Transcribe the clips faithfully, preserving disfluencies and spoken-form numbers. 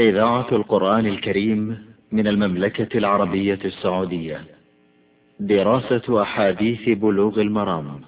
إذاعة القرآن الكريم من المملكة العربية السعودية. دراسة أحاديث بلوغ المرام.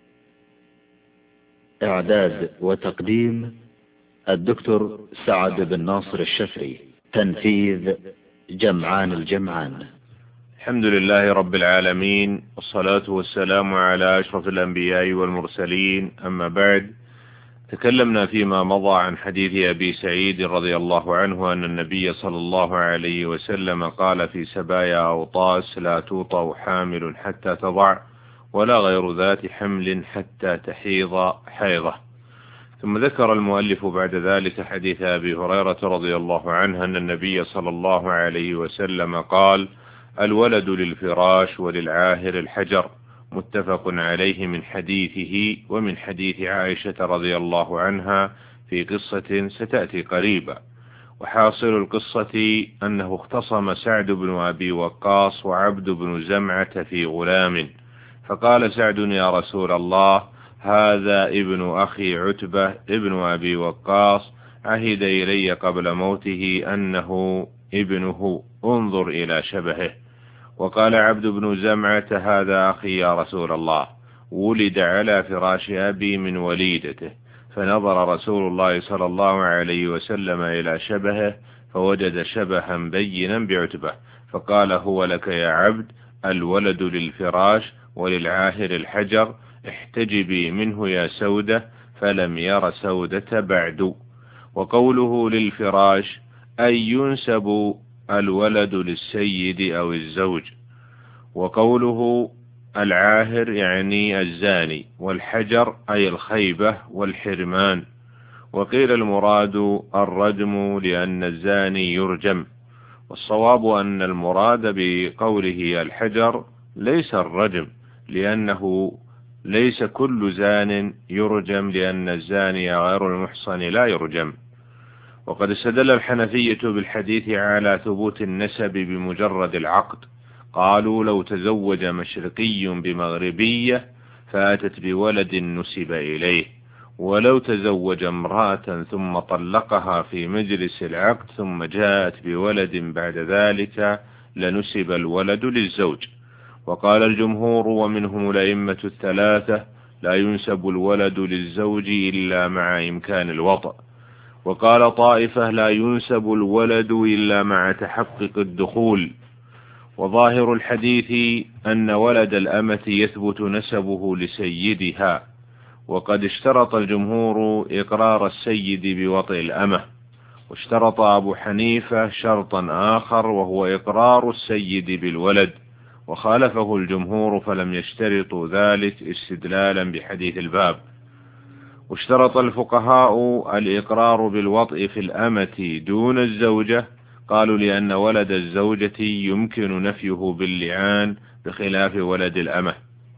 إعداد وتقديم الدكتور سعد بن ناصر الشفري. تنفيذ جمعان الجمعان. الحمد لله رب العالمين، والصلاة والسلام على أشرف الأنبياء والمرسلين، أما بعد. تكلمنا فيما مضى عن حديث أبي سعيد رضي الله عنه أن النبي صلى الله عليه وسلم قال في سبايا أوطاس: لا توطأ حامل حتى تضع، ولا غير ذات حمل حتى تحيض حيضة. ثم ذكر المؤلف بعد ذلك حديث أبي هريرة رضي الله عنه أن النبي صلى الله عليه وسلم قال: الولد للفراش وللعاهر الحجر، متفق عليه، من حديثه ومن حديث عائشة رضي الله عنها في قصة ستأتي قريبا. وحاصل القصة أنه اختصم سعد بن أبي وقاص وعبد بن زمعة في غلام، فقال سعد: يا رسول الله، هذا ابن أخي عتبة ابن أبي وقاص، عهد إلي قبل موته أنه ابنه، انظر إلى شبهه. وقال عبد بن زمعة: هذا أخي يا رسول الله، ولد على فراش أبي من وليدته. فنظر رسول الله صلى الله عليه وسلم إلى شبهه فوجد شبها بينا بعتبة، فقال: هو لك يا عبد، الولد للفراش وللعاهر الحجر، احتجبي منه يا سودة. فلم ير سودة بعد. وقوله للفراش أي ينسب الولد للسيد أو الزوج. وقوله العاهر يعني الزاني، والحجر أي الخيبة والحرمان. وقيل المراد الرجم لأن الزاني يرجم، والصواب أن المراد بقوله الحجر ليس الرجم، لأنه ليس كل زان يرجم، لأن الزاني غير المحصن لا يرجم. وقد استدل الحنفية بالحديث على ثبوت النسب بمجرد العقد. قالوا: لو تزوج مشرقي بمغربية فأتت بولد نسب إليه، ولو تزوج امرأة ثم طلقها في مجلس العقد ثم جاءت بولد بعد ذلك لنسب الولد للزوج. وقال الجمهور ومنهم الأئمة الثلاثة: لا ينسب الولد للزوج إلا مع إمكان الوطأ. وقال طائفة: لا ينسب الولد إلا مع تحقق الدخول. وظاهر الحديث أن ولد الأمة يثبت نسبه لسيدها، وقد اشترط الجمهور إقرار السيد بوطئ الأمة، واشترط أبو حنيفة شرطا آخر وهو إقرار السيد بالولد، وخالفه الجمهور فلم يشترطوا ذلك استدلالا بحديث الباب. واشترط الفقهاء الإقرار بالوطء في الأمة دون الزوجة، قالوا لأن ولد الزوجة يمكن نفيه باللعان بخلاف ولد الأمة.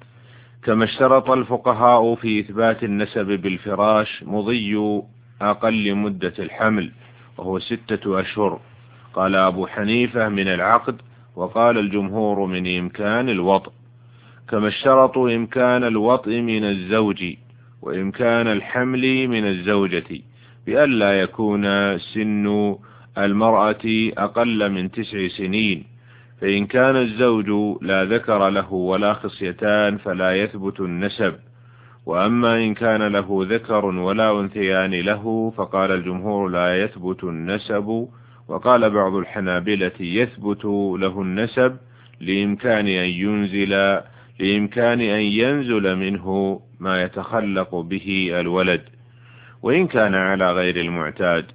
كما اشترط الفقهاء في إثبات النسب بالفراش مضي أقل مدة الحمل وهو ستة أشهر، قال أبو حنيفة من العقد، وقال الجمهور من إمكان الوطء. كما اشترطوا إمكان الوطء من الزوج وإمكان الحمل من الزوجة بألا يكون سن المرأة أقل من تسع سنين، فإن كان الزوج لا ذكر له ولا خصيتان فلا يثبت النسب. وأما إن كان له ذكر ولا أنثيان له فقال الجمهور لا يثبت النسب. وقال بعض الحنابلة يثبت له النسب لإمكان أن ينزل لإمكان أن ينزل منه ما يتخلق به الولد، وإن كان على غير المعتاد.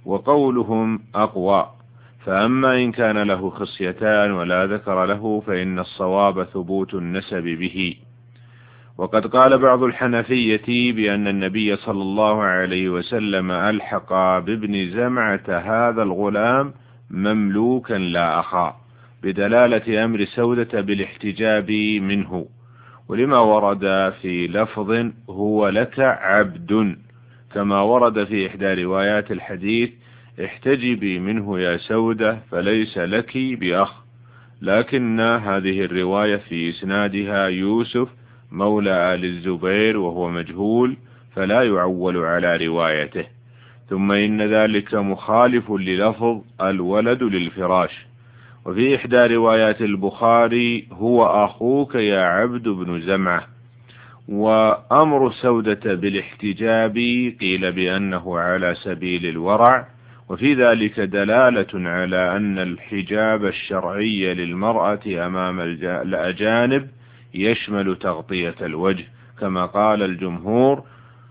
وقولهم أقوى، فأما إن كان له خصيتان ولا ذكر له فإن الصواب ثبوت النسب به. وقد قال بعض الحنفية بأن النبي صلى الله عليه وسلم ألحق بابن زمعة هذا الغلام مملوكا لا أخا، بدلالة أمر سودة بالاحتجاب منه، ولما ورد في لفظ هو لك عبد، كما ورد في إحدى روايات الحديث احتجبي منه يا سودة فليس لك بأخ. لكن هذه الرواية في إسنادها يوسف مولى آل الزبير وهو مجهول، فلا يعول على روايته. ثم إن ذلك مخالف للفظ الولد للفراش. وفي إحدى روايات البخاري هو أخوك يا عبد بن زمعة. وأمر سودة بالاحتجاب قيل بأنه على سبيل الورع، وفي ذلك دلالة على أن الحجاب الشرعي للمرأة أمام الأجانب يشمل تغطية الوجه كما قال الجمهور،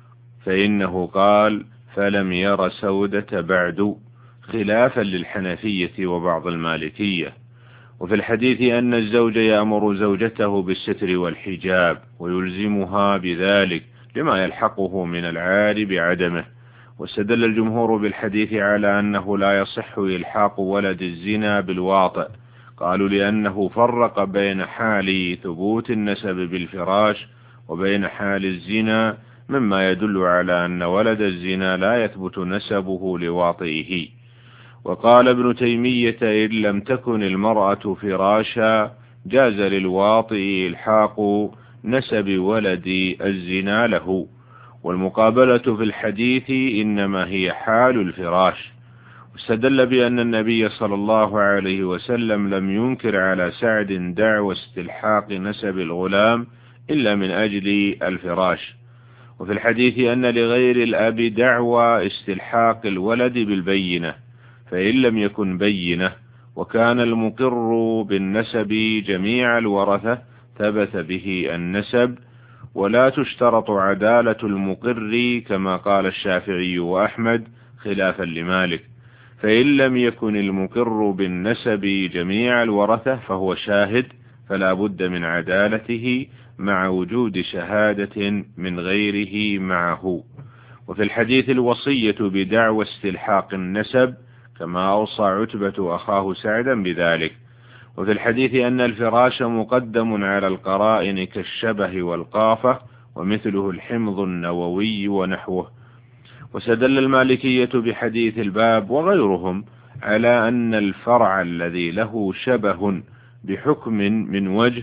فإنه قال فلم ير سودة بعد، خلافا للحنفية وبعض المالكية. وفي الحديث أن الزوج يأمر زوجته بالستر والحجاب ويلزمها بذلك لما يلحقه من العار بعدمه. واستدل الجمهور بالحديث على أنه لا يصح إلحاق ولد الزنا بالواطئ، قالوا لأنه فرق بين حال ثبوت النسب بالفراش وبين حال الزنا، مما يدل على أن ولد الزنا لا يثبت نسبه لواطئه. وقال ابن تيمية إن لم تكن المرأة فراشا جاز للواطئ إلحاق نسب ولد الزنا له، والمقابلة في الحديث إنما هي حال الفراش. واستدل بأن النبي صلى الله عليه وسلم لم ينكر على سعد دعوى استلحاق نسب الغلام إلا من أجل الفراش. وفي الحديث أن لغير الأب دعوى استلحاق الولد بالبينة، فإن لم يكن بينة وكان المقر بالنسب جميع الورثة ثبت به النسب، ولا تشترط عدالة المقر كما قال الشافعي وأحمد خلافا لمالك. فإن لم يكن المقر بالنسب جميع الورثة فهو شاهد، فلا بد من عدالته مع وجود شهادة من غيره معه. وفي الحديث الوصية بدعوى استلحاق النسب كما أوصى عتبة أخاه سعدا بذلك. وفي الحديث أن الفراش مقدم على القرائن كالشبه والقافة، ومثله الحمض النووي ونحوه. وسدل المالكية بحديث الباب وغيرهم على أن الفرع الذي له شبه بحكم من وجه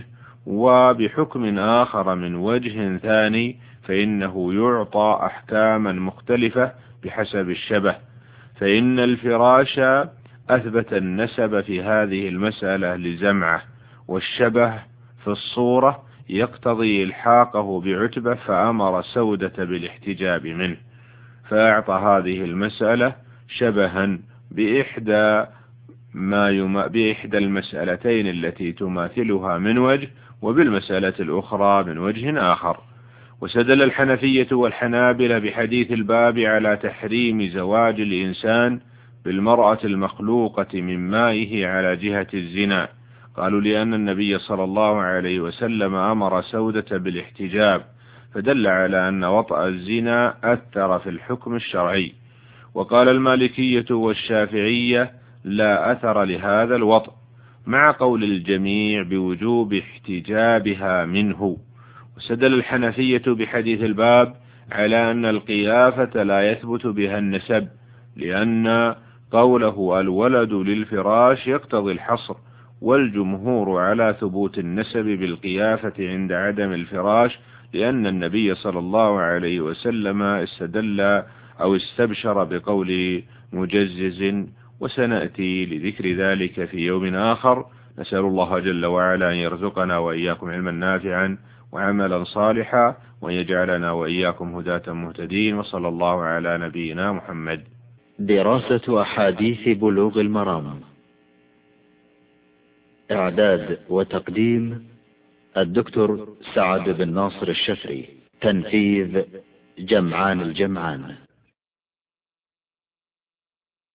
وبحكم آخر من وجه ثاني فإنه يعطى أحكاما مختلفة بحسب الشبه، فإن الفراش أثبت النسب في هذه المسألة لزمعة، والشبه في الصورة يقتضي إلحاقه بعتبة، فأمر سودة بالاحتجاب منه، فأعطى هذه المسألة شبها بإحدى ما يم... بإحدى المسألتين التي تماثلها من وجه، وبالمسألة الأخرى من وجه آخر. وسدل الحنفية والحنابلة بحديث الباب على تحريم زواج الإنسان بالمرأة المخلوقة من مائه على جهة الزنا، قالوا لأن النبي صلى الله عليه وسلم أمر سودة بالاحتجاب، فدل على أن وطأ الزنا أثر في الحكم الشرعي. وقال المالكية والشافعية لا أثر لهذا الوطأ، مع قول الجميع بوجوب احتجابها منه. وسدل الحنفية بحديث الباب على أن القيافة لا يثبت بها النسب، لأن قوله الولد للفراش يقتضي الحصر، والجمهور على ثبوت النسب بالقيافة عند عدم الفراش، لأن النبي صلى الله عليه وسلم استدل أو استبشر بقول مجزز، وسنأتي لذكر ذلك في يوم آخر. نسأل الله جل وعلا أن يرزقنا وإياكم علما نافعا وعملا صالحا، وأن يجعلنا وإياكم هداة مهتدين، وصلى الله على نبينا محمد. دراسة أحاديث بلوغ المرام، إعداد وتقديم الدكتور سعد بن ناصر الشفري، تنفيذ جمعان الجمعان.